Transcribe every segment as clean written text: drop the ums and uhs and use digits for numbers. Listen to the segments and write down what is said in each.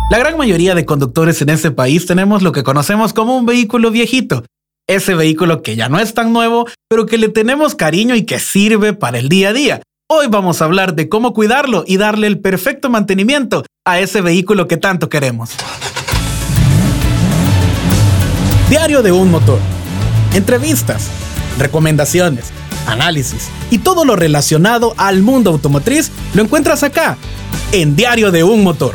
La gran mayoría de conductores en este país tenemos lo que conocemos como un vehículo viejito. Ese vehículo que ya no es tan nuevo, pero que le tenemos cariño y que sirve para el día a día. Hoy vamos a hablar de cómo cuidarlo y darle el perfecto mantenimiento a ese vehículo que tanto queremos. Diario de un motor. Entrevistas, recomendaciones, análisis y todo lo relacionado al mundo automotriz lo encuentras acá, en Diario de un Motor.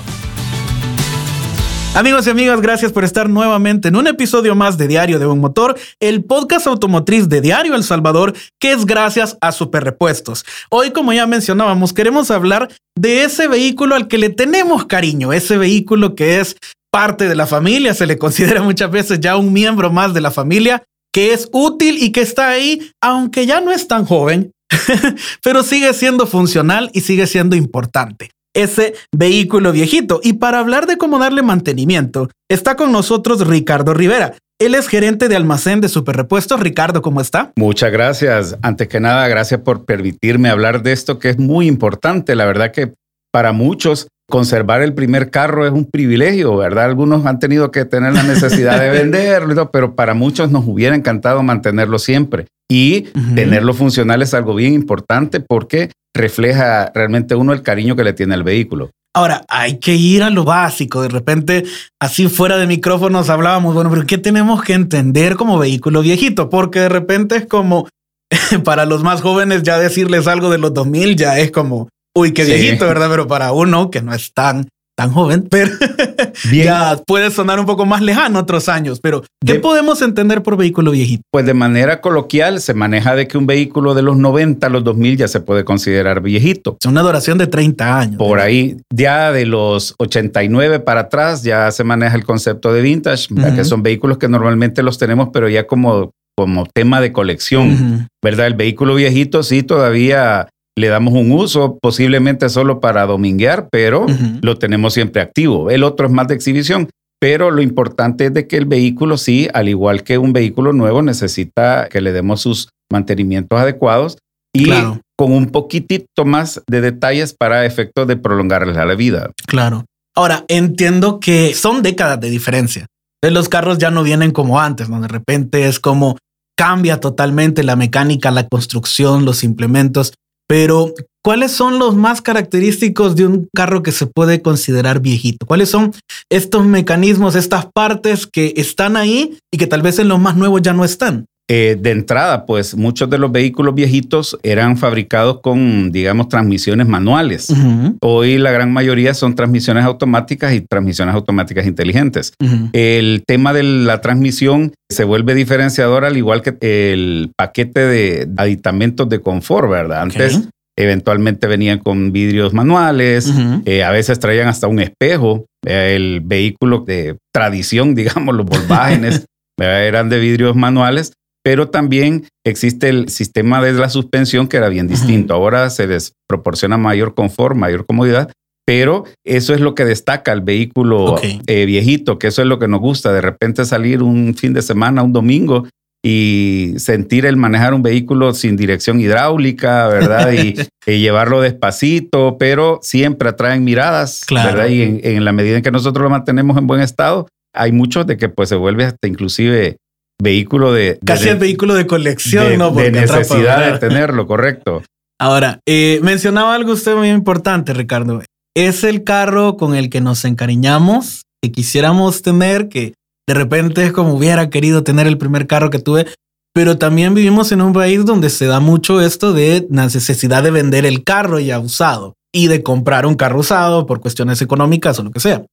Amigos y amigas, gracias por estar nuevamente en un episodio más de Diario de un Motor, el podcast automotriz de Diario El Salvador, que es gracias a Superrepuestos. Hoy, como ya mencionábamos, queremos hablar de ese vehículo al que le tenemos cariño, ese vehículo que es parte de la familia, se le considera muchas veces ya un miembro más de la familia, que es útil y que está ahí, aunque ya no es tan joven, pero sigue siendo funcional y sigue siendo importante. Ese vehículo viejito. Y para hablar de cómo darle mantenimiento, está con nosotros Ricardo Rivera. Él es gerente de almacén de Superrepuestos. Ricardo, ¿cómo está? Muchas gracias. Antes que nada, gracias por permitirme hablar de esto que es muy importante. La verdad que para muchos conservar el primer carro es un privilegio, ¿verdad? Algunos han tenido que tener la necesidad de venderlo, pero para muchos nos hubiera encantado mantenerlo siempre. Y tenerlo funcional es algo bien importante porque refleja realmente uno el cariño que le tiene al vehículo. Ahora, hay que ir a lo básico. De repente, así fuera de micrófonos hablábamos, bueno, pero ¿qué tenemos que entender como vehículo viejito? Porque de repente es como, para los más jóvenes ya decirles algo de los 2000 ya es como, uy, qué viejito, ¿verdad? Pero para uno que no es tan joven, pero ya puede sonar un poco más lejano otros años. Pero, ¿qué podemos entender por vehículo viejito? Pues de manera coloquial se maneja de que un vehículo de los 90 a los 2000 ya se puede considerar viejito. Es una duración de 30 años. Por ahí, ya de los 89 para atrás ya se maneja el concepto de vintage, que son vehículos que normalmente los tenemos, pero ya como tema de colección, ¿verdad? El vehículo viejito sí todavía le damos un uso, posiblemente solo para dominguear, pero lo tenemos siempre activo. El otro es más de exhibición, pero lo importante es de que el vehículo sí, al igual que un vehículo nuevo, necesita que le demos sus mantenimientos adecuados y con un poquitito más de detalles para efectos de prolongarles la vida. Claro. Ahora, entiendo que son décadas de diferencia. Los carros ya no vienen como antes, ¿no? De repente es como cambia totalmente la mecánica, la construcción, los implementos. Pero, ¿cuáles son los más característicos de un carro que se puede considerar viejito? ¿Cuáles son estos mecanismos, estas partes que están ahí y que tal vez en los más nuevos ya no están? De entrada, pues muchos de los vehículos viejitos eran fabricados con, digamos, transmisiones manuales. Hoy la gran mayoría son transmisiones automáticas y transmisiones automáticas inteligentes. El tema de la transmisión se vuelve diferenciador al igual que el paquete de aditamentos de confort, ¿verdad? Antes eventualmente venían con vidrios manuales, a veces traían hasta un espejo. El vehículo de tradición, digamos, los Volkswagen eran de vidrios manuales. Pero también existe el sistema de la suspensión que era bien distinto. Ahora se les proporciona mayor confort, mayor comodidad, pero eso es lo que destaca al vehículo viejito, que eso es lo que nos gusta. De repente salir un fin de semana, un domingo, y sentir el manejar un vehículo sin dirección hidráulica, ¿verdad? y llevarlo despacito, pero siempre atraen miradas, ¿verdad? Y en la medida en que nosotros lo mantenemos en buen estado, hay muchos de que pues se vuelve hasta inclusive vehículo casi el vehículo de colección, ¿no? De necesidad de tenerlo, correcto. Ahora, mencionaba algo usted muy importante, Ricardo. Es el carro con el que nos encariñamos, que quisiéramos tener, que de repente es como hubiera querido tener el primer carro que tuve, pero también vivimos en un país donde se da mucho esto de la necesidad de vender el carro ya usado y de comprar un carro usado por cuestiones económicas o lo que sea.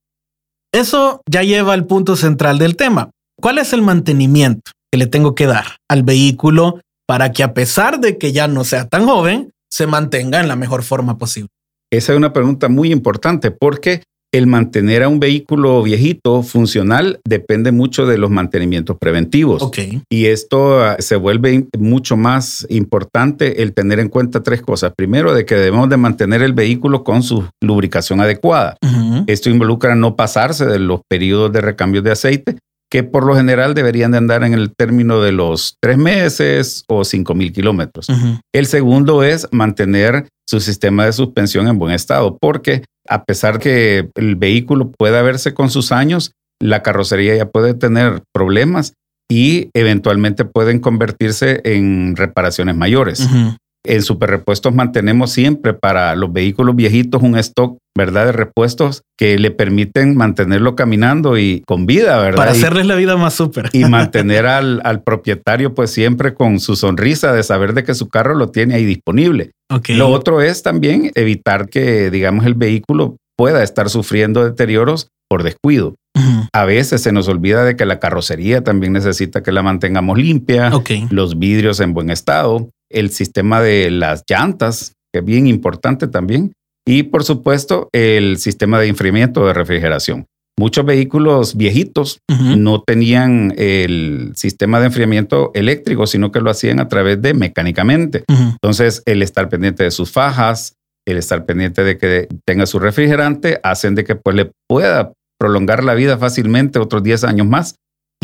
Eso ya lleva al punto central del tema. ¿Cuál es el mantenimiento que le tengo que dar al vehículo para que a pesar de que ya no sea tan joven, se mantenga en la mejor forma posible? Esa es una pregunta muy importante porque el mantener a un vehículo viejito funcional depende mucho de los mantenimientos preventivos. Y esto se vuelve mucho más importante el tener en cuenta tres cosas. Primero, de que debemos de mantener el vehículo con su lubricación adecuada. Esto involucra no pasarse de los periodos de recambio de aceite, que por lo general deberían de andar en el término de los 3 meses o 5,000 kilómetros. El segundo es mantener su sistema de suspensión en buen estado, porque a pesar que el vehículo pueda verse con sus años, la carrocería ya puede tener problemas y eventualmente pueden convertirse en reparaciones mayores. En Superrepuestos mantenemos siempre para los vehículos viejitos un stock, ¿verdad?, de repuestos que le permiten mantenerlo caminando y con vida, ¿verdad? Para hacerles la vida más súper. Y mantener al propietario pues siempre con su sonrisa de saber de que su carro lo tiene ahí disponible. Lo otro es también evitar que, digamos, el vehículo pueda estar sufriendo deterioros por descuido. A veces se nos olvida de que la carrocería también necesita que la mantengamos limpia, los vidrios en buen estado, el sistema de las llantas, que es bien importante también, y por supuesto el sistema de enfriamiento de refrigeración. Muchos vehículos viejitos no tenían el sistema de enfriamiento eléctrico, sino que lo hacían a través de mecánicamente. Entonces, el estar pendiente de sus fajas, el estar pendiente de que tenga su refrigerante, hacen de que pues le pueda prolongar la vida fácilmente otros 10 años más.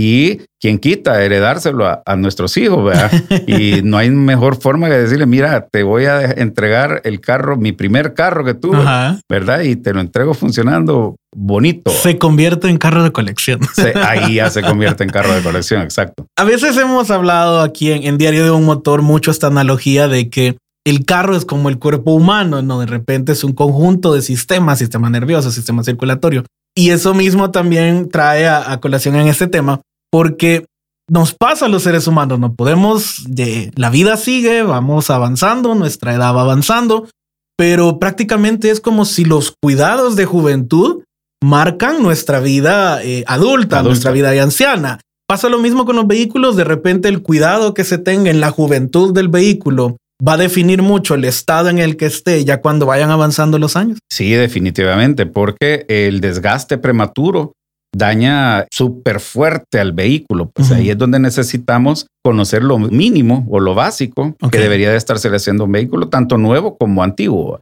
Y quien quita heredárselo a nuestros hijos, ¿verdad? Y no hay mejor forma que decirle, mira, te voy a entregar el carro, mi primer carro que tuve, ¿verdad? Y te lo entrego funcionando bonito. Se convierte en carro de colección. Ahí ya se convierte en carro de colección, exacto. A veces hemos hablado aquí en Diario de un Motor mucho esta analogía de que el carro es como el cuerpo humano, ¿no? De repente es un conjunto de sistemas, sistema nervioso, sistema circulatorio. Y eso mismo también trae a colación en este tema, porque nos pasa a los seres humanos, no podemos, la vida sigue, vamos avanzando, nuestra edad va avanzando, pero prácticamente es como si los cuidados de juventud marcan nuestra vida adulta, nuestra vida de anciana. Pasa lo mismo con los vehículos, de repente el cuidado que se tenga en la juventud del vehículo va a definir mucho el estado en el que esté ya cuando vayan avanzando los años. Sí, definitivamente, porque el desgaste prematuro daña súper fuerte al vehículo. Pues ahí es donde necesitamos conocer lo mínimo o lo básico que debería de estarse haciendo un vehículo, tanto nuevo como antiguo.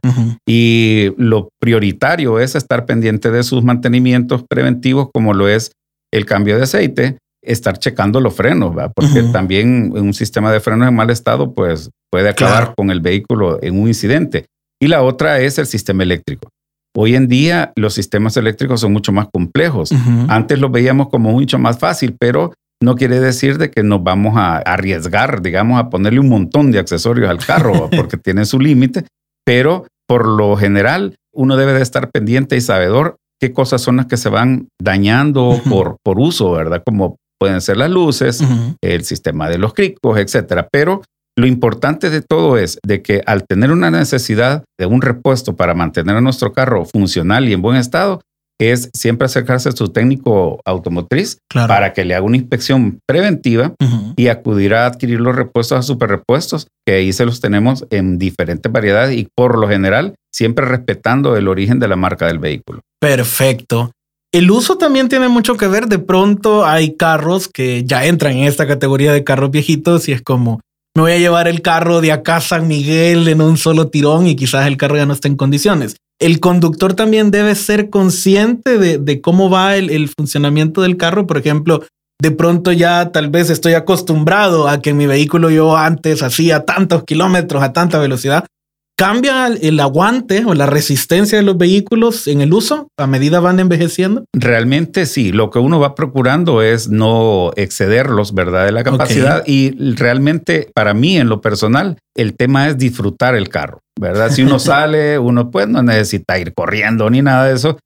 Y lo prioritario es estar pendiente de sus mantenimientos preventivos, como lo es el cambio de aceite, estar checando los frenos, ¿verdad? Porque también un sistema de frenos en mal estado pues puede acabar con el vehículo en un incidente. Y la otra es el sistema eléctrico. Hoy en día los sistemas eléctricos son mucho más complejos. Antes los veíamos como mucho más fácil, pero no quiere decir de que nos vamos a arriesgar, digamos, a ponerle un montón de accesorios al carro porque tiene su límite. Pero por lo general uno debe de estar pendiente y sabedor qué cosas son las que se van dañando por uso, ¿verdad? Como pueden ser las luces, el sistema de los cricos, etcétera. Pero lo importante de todo es de que al tener una necesidad de un repuesto para mantener a nuestro carro funcional y en buen estado, es siempre acercarse a su técnico automotriz para que le haga una inspección preventiva y acudir a adquirir los repuestos a Superrepuestos, que ahí se los tenemos en diferentes variedades y por lo general siempre respetando el origen de la marca del vehículo. Perfecto. El uso también tiene mucho que ver. De pronto hay carros que ya entran en esta categoría de carros viejitos y es como, me voy a llevar el carro de acá a San Miguel en un solo tirón y quizás el carro ya no está en condiciones. El conductor también debe ser consciente de cómo va el funcionamiento del carro. Por ejemplo, de pronto ya tal vez estoy acostumbrado a que mi vehículo yo antes hacía tantos kilómetros a tanta velocidad. ¿Cambia el aguante o la resistencia de los vehículos en el uso a medida van envejeciendo? Realmente sí. Lo que uno va procurando es no excederlos, ¿verdad?, de la capacidad. Y realmente para mí, en lo personal, el tema es disfrutar el carro, ¿verdad? Si uno sale, uno pues no necesita ir corriendo ni nada de eso.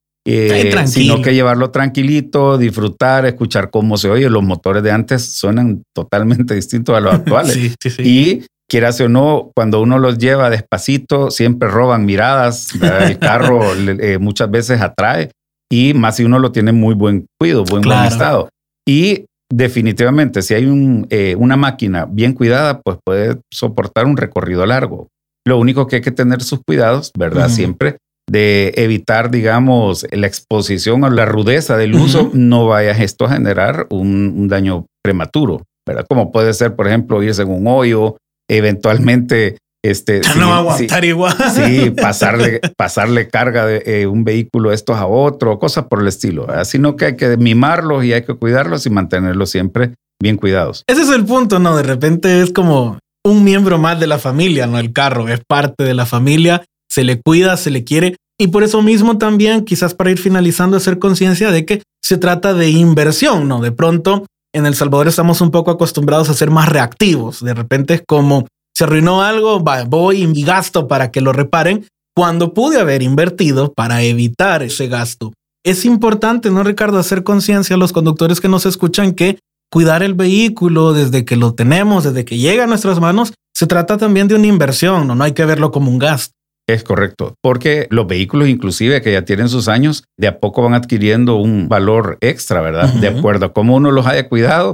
Sino que llevarlo tranquilito, disfrutar, escuchar cómo se oye. Los motores de antes suenan totalmente distintos a los actuales. Sí. Y quieras o no, cuando uno los lleva despacito, siempre roban miradas. El carro muchas veces atrae y más si uno lo tiene muy buen cuidado, buen estado. Y definitivamente, si hay una máquina bien cuidada, pues puede soportar un recorrido largo. Lo único que hay que tener sus cuidados, ¿verdad? Siempre de evitar, digamos, la exposición o la rudeza del uso, no vaya esto a generar un daño prematuro, ¿verdad? Como puede ser, por ejemplo, irse en un hoyo, eventualmente No va a aguantar igual. Sí, pasarle carga de un vehículo estos a otro, cosas por el estilo. Sino que hay que mimarlos y hay que cuidarlos y mantenerlos siempre bien cuidados. Ese es el punto, ¿no? De repente es como un miembro más de la familia, ¿no? El carro es parte de la familia, se le cuida, se le quiere. Y por eso mismo también, quizás para ir finalizando, hacer conciencia de que se trata de inversión, ¿no? De pronto, en El Salvador estamos un poco acostumbrados a ser más reactivos. De repente es como, se arruinó algo, voy y gasto para que lo reparen, cuando pude haber invertido para evitar ese gasto. Es importante, ¿no, Ricardo? Hacer conciencia a los conductores que nos escuchan que cuidar el vehículo desde que lo tenemos, desde que llega a nuestras manos, se trata también de una inversión, ¿no? No hay que verlo como un gasto. Es correcto, porque los vehículos inclusive que ya tienen sus años, de a poco van adquiriendo un valor extra, ¿verdad? De acuerdo a cómo uno los haya cuidado,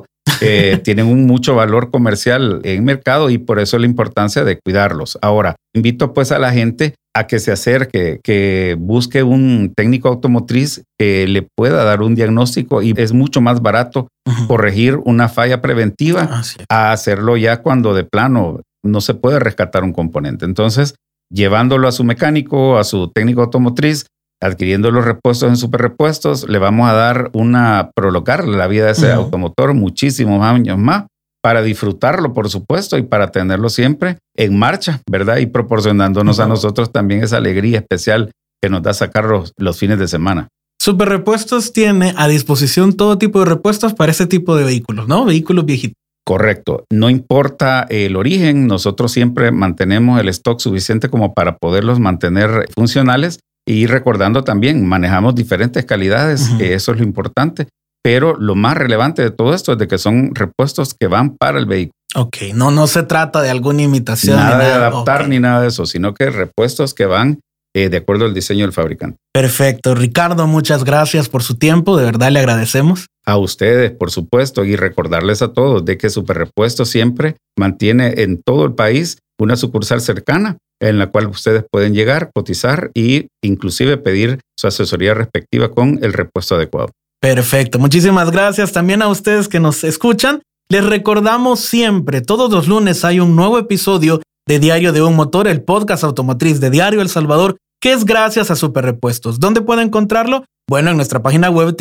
tienen mucho valor comercial en mercado y por eso la importancia de cuidarlos. Ahora, invito pues a la gente a que se acerque, que busque un técnico automotriz que le pueda dar un diagnóstico y es mucho más barato corregir una falla preventiva a hacerlo ya cuando de plano no se puede rescatar un componente. Entonces, llevándolo a su mecánico, a su técnico automotriz, adquiriendo los repuestos en Superrepuestos, le vamos a dar prolongar la vida de ese automotor muchísimos años más para disfrutarlo, por supuesto, y para tenerlo siempre en marcha, ¿verdad? Y proporcionándonos a nosotros también esa alegría especial que nos da sacar los fines de semana. Superrepuestos tiene a disposición todo tipo de repuestos para ese tipo de vehículos, ¿no? Vehículos viejitos. Correcto. No importa el origen, nosotros siempre mantenemos el stock suficiente como para poderlos mantener funcionales y recordando también, manejamos diferentes calidades, que eso es lo importante, pero lo más relevante de todo esto es de que son repuestos que van para el vehículo. Ok, no se trata de alguna imitación. Nada de adaptar ni nada de eso, sino que repuestos que van de acuerdo al diseño del fabricante. Perfecto. Ricardo, muchas gracias por su tiempo. De verdad le agradecemos. A ustedes, por supuesto, y recordarles a todos de que Superrepuestos siempre mantiene en todo el país una sucursal cercana en la cual ustedes pueden llegar, cotizar e inclusive pedir su asesoría respectiva con el repuesto adecuado. Perfecto. Muchísimas gracias también a ustedes que nos escuchan. Les recordamos siempre, todos los lunes hay un nuevo episodio de Diario de un Motor, el podcast automotriz de Diario El Salvador, que es gracias a Superrepuestos. ¿Dónde puede encontrarlo? Bueno, en nuestra página web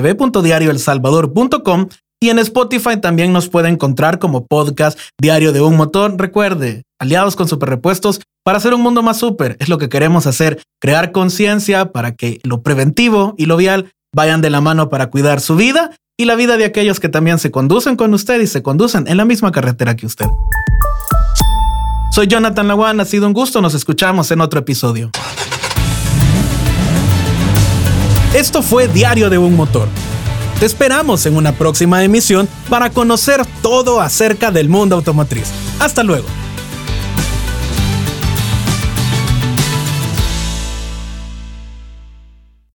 www.diarioelsalvador.com y en Spotify también nos puede encontrar como podcast Diario de un Motor. Recuerde, aliados con Superrepuestos para hacer un mundo más súper. Es lo que queremos hacer, crear conciencia para que lo preventivo y lo vial vayan de la mano para cuidar su vida y la vida de aquellos que también se conducen con usted y se conducen en la misma carretera que usted. Soy Jonathan Laguán, ha sido un gusto, nos escuchamos en otro episodio. Esto fue Diario de un Motor. Te esperamos en una próxima emisión para conocer todo acerca del mundo automotriz. Hasta luego.